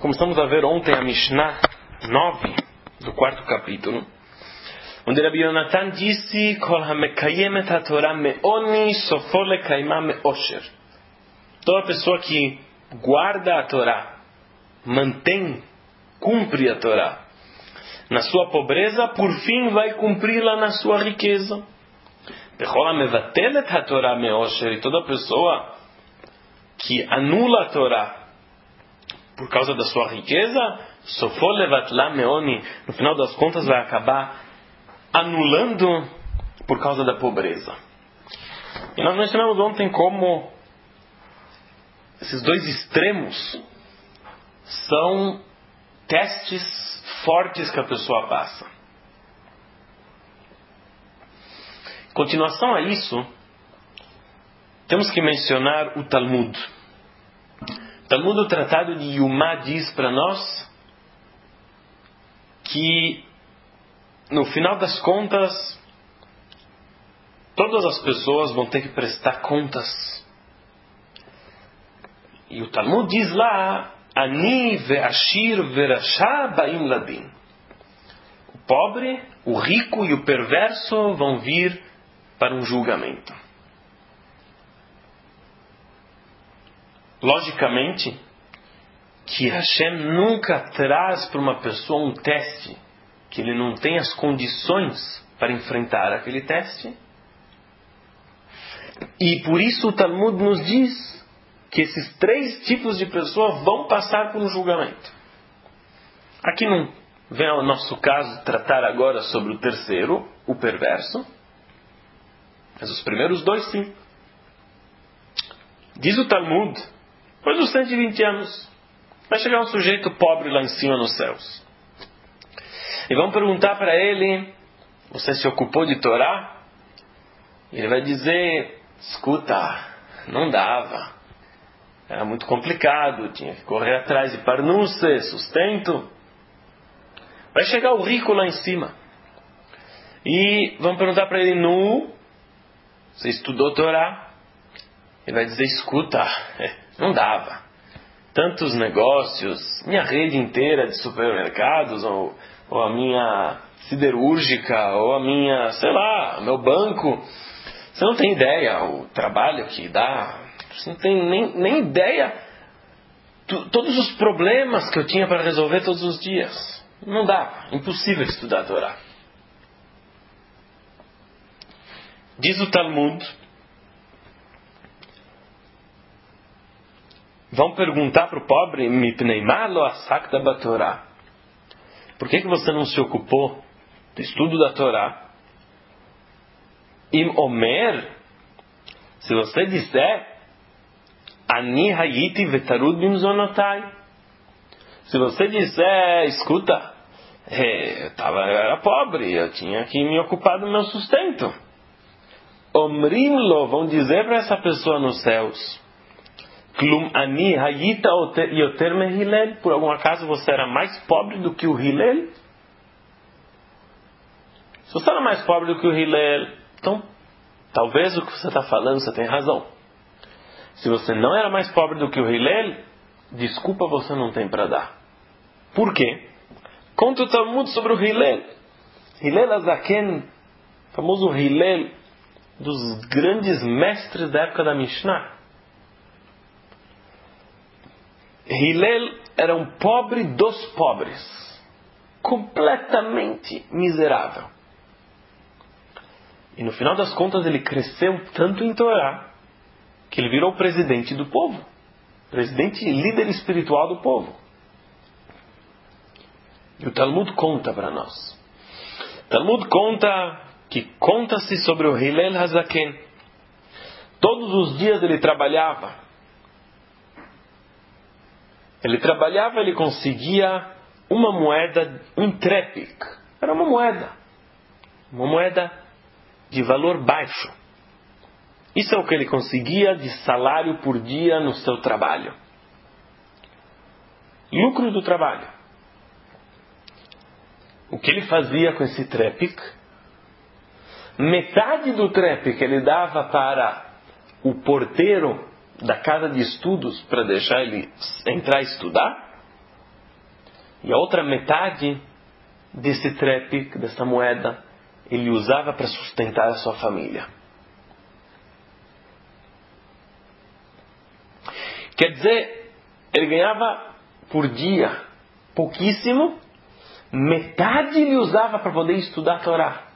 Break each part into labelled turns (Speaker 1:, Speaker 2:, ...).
Speaker 1: Começamos a ver ontem a Mishnah 9 do 4º capítulo, onde Rabbi Yonatan disse: Kol hamekayem et haTorah me'oni sofo lekaimah me'osher. Toda pessoa que guarda a Torá, mantém, cumpre a Torá na sua pobreza, por fim vai cumpri-la na sua riqueza. Bechol hamevatel et haTorah me'osher. E toda pessoa que anula a Torá por causa da sua riqueza, sofo levatla me'oni, no final das contas vai acabar anulando por causa da pobreza. E nós mencionamos ontem como esses dois extremos são testes fortes que a pessoa passa. Em continuação a isso, temos que mencionar o Talmud. O Talmud, o Tratado de Yumá, diz para nós que, no final das contas, todas as pessoas vão ter que prestar contas. E o Talmud diz lá: Ani ve'ashir ve'rasha ba'im ladin. O pobre, o rico e o perverso vão vir para um julgamento. Logicamente, que Hashem nunca traz para uma pessoa um teste que ele não tem as condições para enfrentar aquele teste. E por isso o Talmud nos diz que esses três tipos de pessoas vão passar por um julgamento. Aqui não vem ao nosso caso tratar agora sobre o terceiro, o perverso. Mas os primeiros dois sim. Diz o Talmud, depois dos 120 anos, vai chegar um sujeito pobre lá em cima nos céus. E vão perguntar para ele: você se ocupou de Torá? E ele vai dizer: escuta, não dava. Era muito complicado, tinha que correr atrás de parnúcia, sustento. Vai chegar o rico lá em cima. E vão perguntar para ele: você estudou Torá? Ele vai dizer: escuta, não dava. Tantos negócios, minha rede inteira de supermercados, ou a minha siderúrgica, ou a minha, sei lá, meu banco. Você não tem ideia o trabalho que dá. Você não tem nem ideia todos os problemas que eu tinha para resolver todos os dias. Não dá, impossível estudar a Torá. Diz o Talmud, vão perguntar para o pobre: por que você não se ocupou do estudo da Torá? Im Omer, se você disser: Ani hayiti vetarud bimzonotai. Se você disser: escuta, eu era pobre, eu tinha que me ocupar do meu sustento. Omrimlo, vão dizer para essa pessoa nos céus: Klum ani hayita yoter me Hillel. Por algum acaso você era mais pobre do que o Hillel? Se você era mais pobre do que o Hillel, então talvez o que você está falando você tem razão. Se você não era mais pobre do que o Hillel, desculpa, você não tem para dar. Por quê? Conta o Talmud sobre o Hillel. Hillel Azaken, famoso Hillel, dos grandes mestres da época da Mishnah. Hillel era um pobre dos pobres, completamente miserável. E no final das contas ele cresceu tanto em Torá que ele virou presidente do povo, presidente e líder espiritual do povo. E o Talmud conta para nós. O Talmud conta que conta-se sobre o Hillel Hazaken. Todos os dias ele trabalhava. Ele conseguia uma moeda, um trepik. Era uma moeda de valor baixo. Isso é o que ele conseguia de salário por dia no seu trabalho. Lucro do trabalho. O que ele fazia com esse trepik? Metade do trepik ele dava para o porteiro da casa de estudos para deixar ele entrar e estudar. E a outra metade desse trepe, dessa moeda, ele usava para sustentar a sua família. Quer dizer, ele ganhava por dia pouquíssimo, metade ele usava para poder estudar a Torá.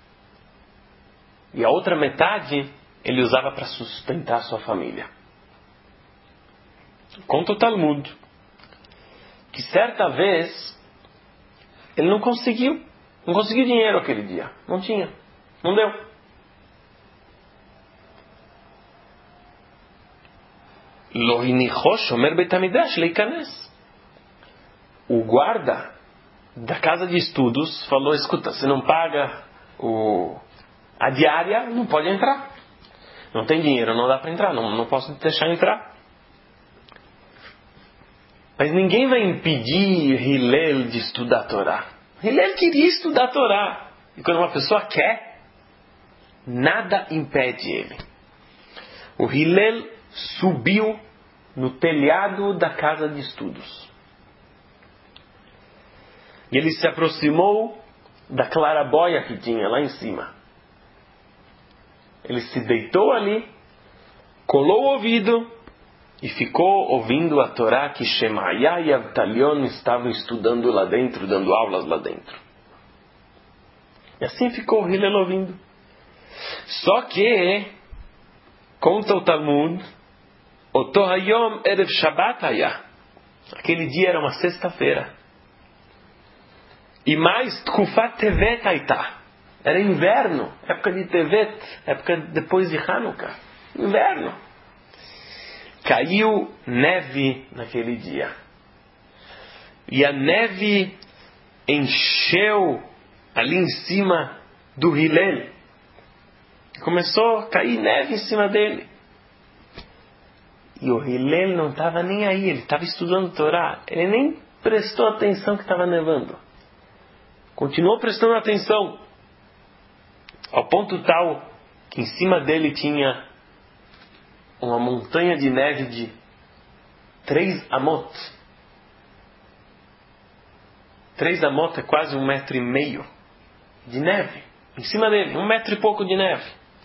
Speaker 1: E a outra metade ele usava para sustentar a sua família. Conta o Talmud que certa vez ele não conseguiu dinheiro aquele dia. Não tinha. Não deu. O guarda da casa de estudos falou: escuta, você não paga a diária, não pode entrar. Não tem dinheiro, não dá para entrar, não posso deixar entrar. Mas ninguém vai impedir Hillel de estudar a Torá. Hillel queria estudar a Torá. E quando uma pessoa quer, nada impede ele. O Hillel subiu no telhado da casa de estudos. E ele se aproximou da clarabóia que tinha lá em cima. Ele se deitou ali, colou o ouvido e ficou ouvindo a Torá que Shemaiah e Avtalion estavam estudando lá dentro, dando aulas lá dentro. E assim ficou o Hillel ouvindo. Só que, conta o Talmud, Oto Hayom Erev Shabbat Hayah. Aquele dia era uma sexta-feira. E mais Tkufat Tevet Haitá. Era inverno, época de Tevet, época depois de Hanukkah. Inverno. Caiu neve naquele dia. E a neve encheu ali em cima do Hillel. Começou a cair neve em cima dele. E o Hillel não estava nem aí, ele estava estudando Torá. Ele nem prestou atenção que estava nevando. Continuou prestando atenção. Ao ponto tal que em cima dele tinha uma montanha de neve de 3 amot. 3 amot é quase 1,5 metro de neve. Em cima dele, 1 metro e pouco de neve.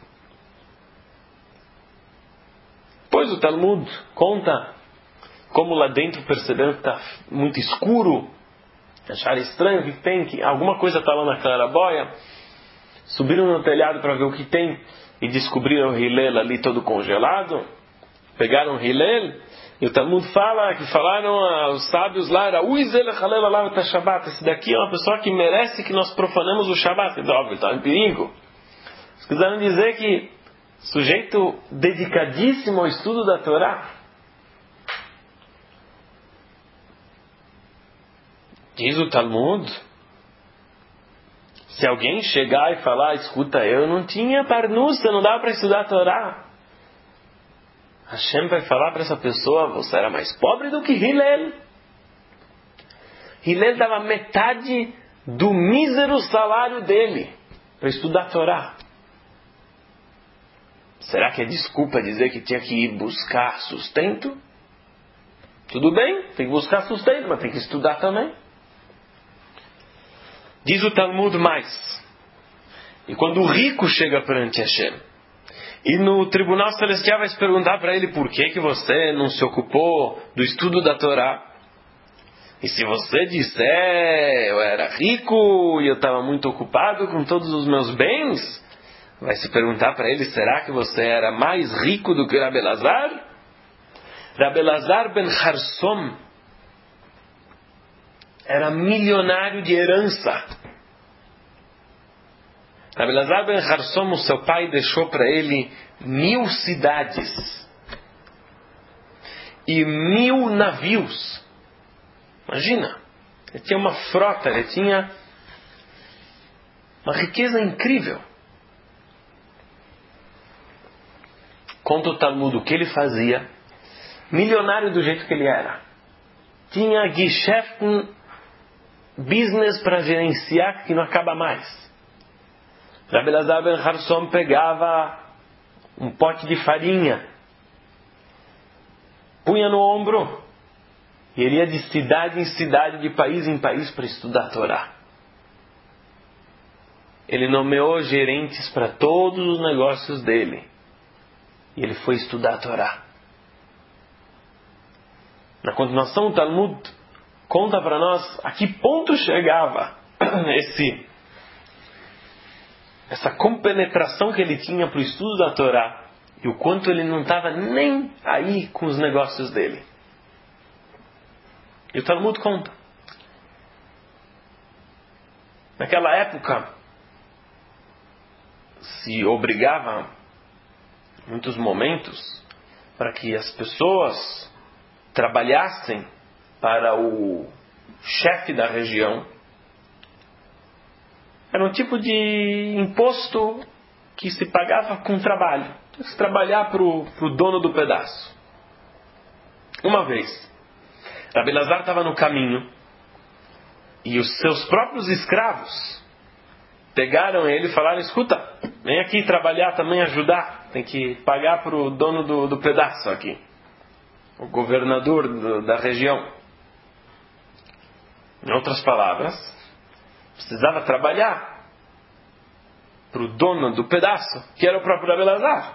Speaker 1: Pois o Talmud conta como lá dentro perceberam que está muito escuro. Acharam estranho que tem, que alguma coisa está lá na clarabóia. Subiram no telhado para ver o que tem e descobriram o Hillel ali todo congelado. Pegaram o Hillel e o Talmud fala que falaram aos sábios lá, era esse daqui é uma pessoa que merece que nós profanemos o Shabat. Então, óbvio, está em perigo. Eles quiseram dizer que sujeito dedicadíssimo ao estudo da Torá. Diz o Talmud, se alguém chegar e falar, escuta, eu não tinha parnussa, não dava para estudar a Torá. Hashem vai falar para essa pessoa, você era mais pobre do que Hillel. Hillel dava metade do mísero salário dele para estudar a Torá. Será que é desculpa dizer que tinha que ir buscar sustento? Tudo bem, tem que buscar sustento, mas tem que estudar também. Diz o Talmud mais. E quando o rico chega perante Hashem, e no tribunal celestial vai se perguntar para ele por que você não se ocupou do estudo da Torá. E se você disser, eu era rico e eu estava muito ocupado com todos os meus bens, vai se perguntar para ele, será que você era mais rico do que Rabi Elazar? Rabi Elazar ben Harsom era milionário de herança. Rabi Elazar ben Harsom, o seu pai, deixou para ele 1000 cidades e 1000 navios. Imagina, ele tinha uma frota, ele tinha uma riqueza incrível. Conta o Talmud o que ele fazia, milionário do jeito que ele era. Tinha Geschäften, business para gerenciar que não acaba mais. Rabi Elazar ben Harsom pegava um pote de farinha, punha no ombro E ele ia de cidade em cidade, de país em país para estudar a Torá. Ele nomeou gerentes para todos os negócios dele. E ele foi estudar a Torá. Na continuação, o Talmud conta para nós a que ponto chegava essa compenetração que ele tinha para o estudo da Torá e o quanto ele não estava nem aí com os negócios dele. E o Talmud conta. Naquela época, se obrigava, em muitos momentos, para que as pessoas trabalhassem para o chefe da região. Era um tipo de imposto que se pagava com trabalho. Tinha que trabalhar para o dono do pedaço. Uma vez, Rabi Elazar estava no caminho e os seus próprios escravos pegaram ele e falaram: escuta, vem aqui trabalhar também, ajudar. Tem que pagar para o dono do pedaço aqui. O governador da região. Em outras palavras, precisava trabalhar para o dono do pedaço, que era o próprio Rabi Elazar.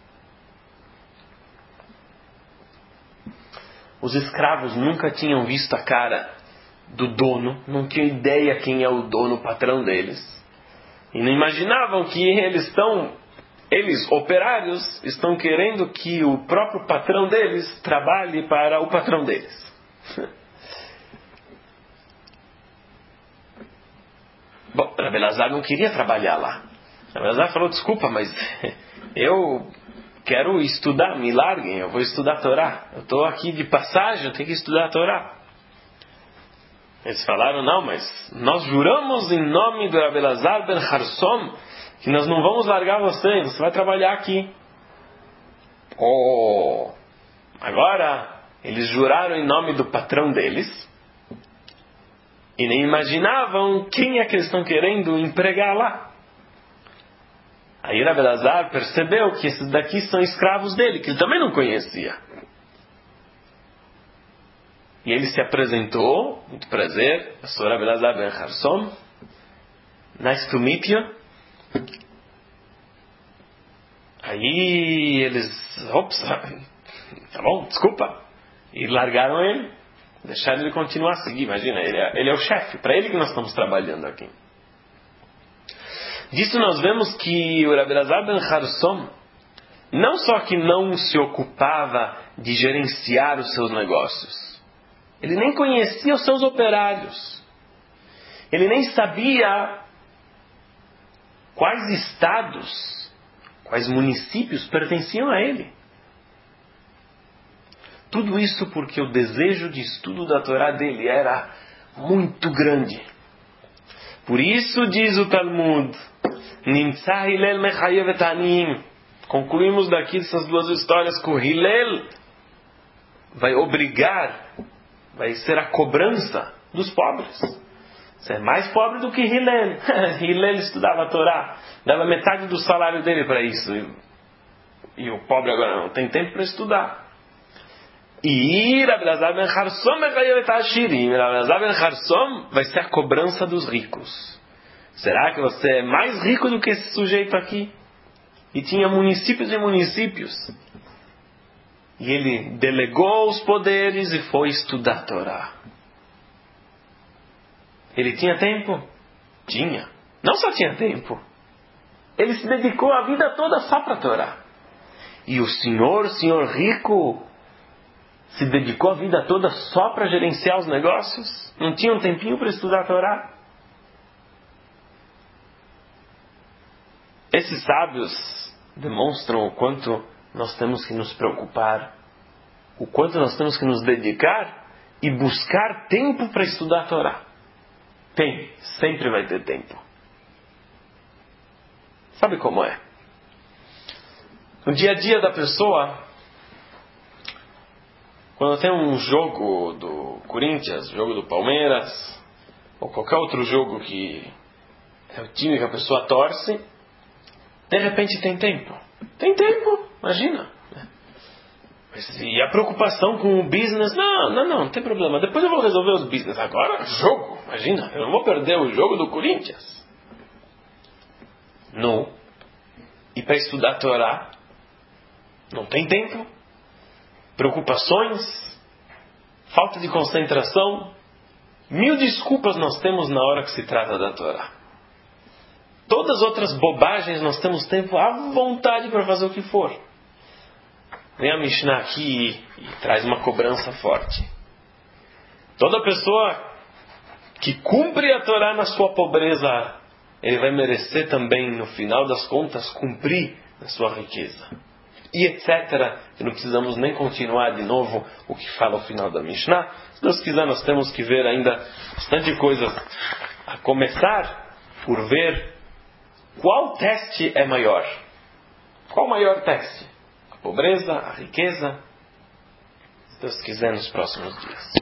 Speaker 1: Os escravos nunca tinham visto a cara do dono, não tinham ideia quem é o dono, o patrão deles. E não imaginavam que eles, operários, estão querendo que o próprio patrão deles trabalhe para o patrão deles. Bom, Rabi Elazar não queria trabalhar lá. Rabi Elazar falou: desculpa, mas eu quero estudar, me larguem, eu vou estudar a Torá. Eu estou aqui de passagem, eu tenho que estudar a Torá. Eles falaram: não, mas nós juramos em nome do Rabi Elazar ben Harsom que nós não vamos largar você vai trabalhar aqui. Agora, eles juraram em nome do patrão deles e nem imaginavam quem é que eles estão querendo empregar lá. Aí Rabi Elazar percebeu que esses daqui são escravos dele, que ele também não conhecia. E ele se apresentou: muito prazer, eu sou Rabi Elazar ben Harsom, nice to meet you. Aí eles, tá bom, desculpa, e largaram ele, deixaram ele continuar a seguir. Imagina, ele é o chefe, para ele que nós estamos trabalhando aqui. Disso nós vemos que o Rabi Elazar ben Harsom não só que não se ocupava de gerenciar os seus negócios, ele nem conhecia os seus operários, ele nem sabia quais estados, quais municípios pertenciam a ele. Tudo isso porque o desejo de estudo da Torá dele era muito grande. Por isso diz o Talmud: Nimtza Hillel mechayev et aniyim. Concluímos daqui essas duas histórias que o Hillel vai obrigar, vai ser a cobrança dos pobres. Você é mais pobre do que Hillel. Hillel estudava a Torá, dava metade do salário dele para isso. E o pobre agora não tem tempo para estudar. E Rabi Elazar ben Harsom Rabi Elazar ben Harsom vai ser a cobrança dos ricos. Será que você é mais rico do que esse sujeito aqui? E tinha municípios e municípios. E ele delegou os poderes e foi estudar a Torá. Ele tinha tempo? Tinha. Não só tinha tempo. Ele se dedicou a vida toda só para a Torá. E o senhor rico, se dedicou a vida toda só para gerenciar os negócios? Não tinha um tempinho para estudar a Torá? Esses sábios demonstram o quanto nós temos que nos preocupar, o quanto nós temos que nos dedicar e buscar tempo para estudar a Torá. Sempre vai ter tempo. Sabe como é? No dia a dia da pessoa, quando tem um jogo do Corinthians, jogo do Palmeiras, ou qualquer outro jogo que é o time que a pessoa torce, de repente tem tempo. Tem tempo, imagina. Mas e a preocupação com o business? Não tem problema. Depois eu vou resolver os business. Agora, jogo. Imagina, eu não vou perder o jogo do Corinthians. Não. E para estudar a Torá? Não tem tempo? Preocupações? Falta de concentração? 1000 desculpas nós temos na hora que se trata da Torá. Todas as outras bobagens nós temos tempo à vontade para fazer o que for. Vem a Mishnah aqui e traz uma cobrança forte. Toda pessoa que cumpre a Torá na sua pobreza, ele vai merecer também, no final das contas, cumprir na sua riqueza. E etc. E não precisamos nem continuar de novo o que fala o final da Mishnah. Se Deus quiser, nós temos que ver ainda bastante coisas. A começar por ver qual teste é maior. Qual o maior teste? A pobreza, a riqueza? Se Deus quiser, nos próximos dias.